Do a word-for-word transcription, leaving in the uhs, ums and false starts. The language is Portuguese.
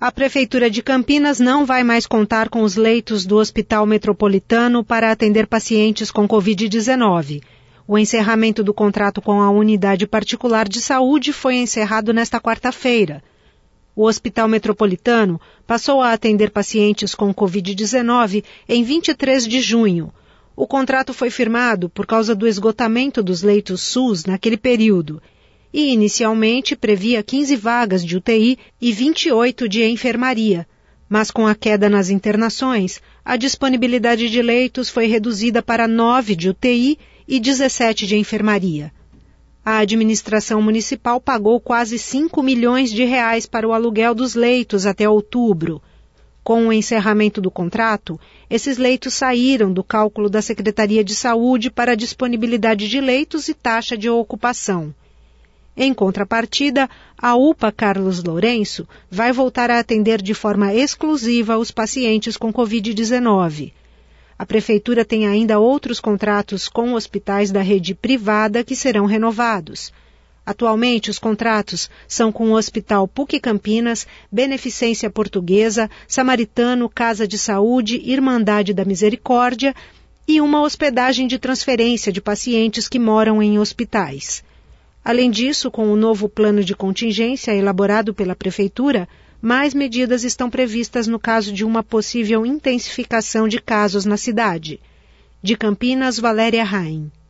A Prefeitura de Campinas não vai mais contar com os leitos do Hospital Metropolitano para atender pacientes com covid dezenove. O encerramento do contrato com a unidade particular de saúde foi encerrado nesta quarta-feira. O Hospital Metropolitano passou a atender pacientes com covid dezenove em vinte e três de junho. O contrato foi firmado por causa do esgotamento dos leitos SUS naquele período e, inicialmente, previa quinze vagas de U T I e vinte e oito de enfermaria. Mas com a queda nas internações, a disponibilidade de leitos foi reduzida para nove de U T I e dezessete de enfermaria. A administração municipal pagou quase cinco milhões de reais para o aluguel dos leitos até outubro. Com o encerramento do contrato, esses leitos saíram do cálculo da Secretaria de Saúde para a disponibilidade de leitos e taxa de ocupação. Em contrapartida, a U P A Carlos Lourenço vai voltar a atender de forma exclusiva os pacientes com covid dezenove. A Prefeitura tem ainda outros contratos com hospitais da rede privada que serão renovados. Atualmente, os contratos são com o Hospital P U C Campinas, Beneficência Portuguesa, Samaritano, Casa de Saúde, Irmandade da Misericórdia e uma hospedagem de transferência de pacientes que moram em hospitais. Além disso, com o novo plano de contingência elaborado pela Prefeitura, mais medidas estão previstas no caso de uma possível intensificação de casos na cidade. De Campinas, Valéria Raim.